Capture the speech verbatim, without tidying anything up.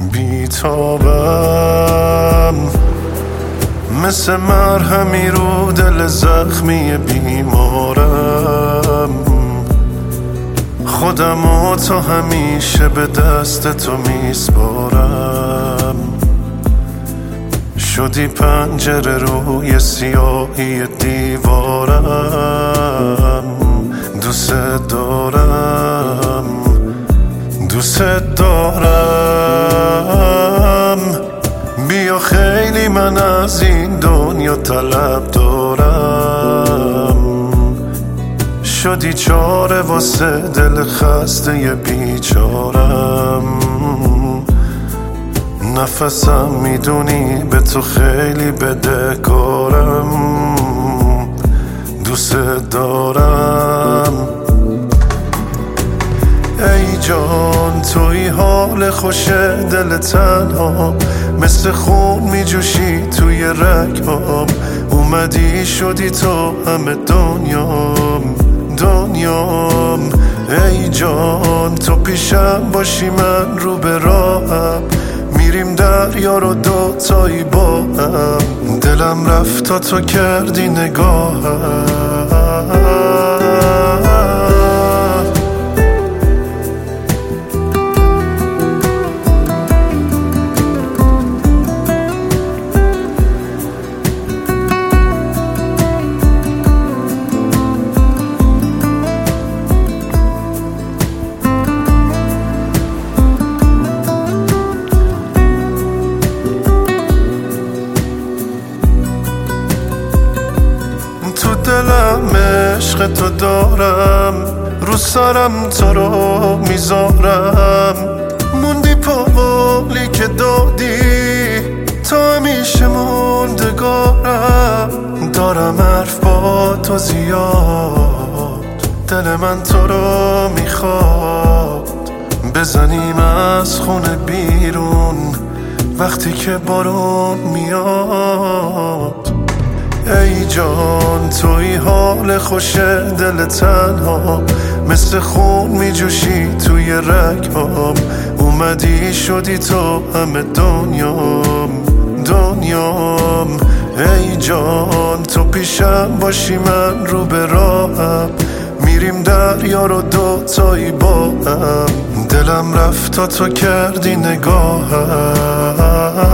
بیتابم، مثل مرهمی رو دل زخمی بیمارم. خودمو تا همیشه به دست تو میسپارم. شدی پنجره روی سیاهی دیوارم. دوست دارم، دوست دارم. بیا خیلی من از این دنیا طلب دارم. شدی چاره واسه دل خسته بیچارم. نفسم میدونی به تو خیلی بدهکارم. دوست دارم. ای جان توی حال خوش دل تنها، مثل خون میجوشی توی رگام. اومدی شدی تو همه دنیام، دنیام. ای جان تو پیشم باشی من رو به راهم، میریم دریا رو دوتایی با هم. دلم رفت تا تو کردی نگاهم. دلم عشق تو دارم، رو سرم تو رو میذارم. موندی پاولی که دادی، تا همیشه موندگارم. دارم حرف با تو زیاد، دل من تو رو میخواد. بزنیم از خونه بیرون وقتی که بارون میاد. ای جان توی حال خوش دل تنها، مثل خون میجوشی توی رگام. اومدی شدی تو همه دنیام، دنیام. ای جان تو پیشم باشی من رو به راهم، میریم دریا رو دوتایی با هم. دلم رفت تا تو کردی نگاهم.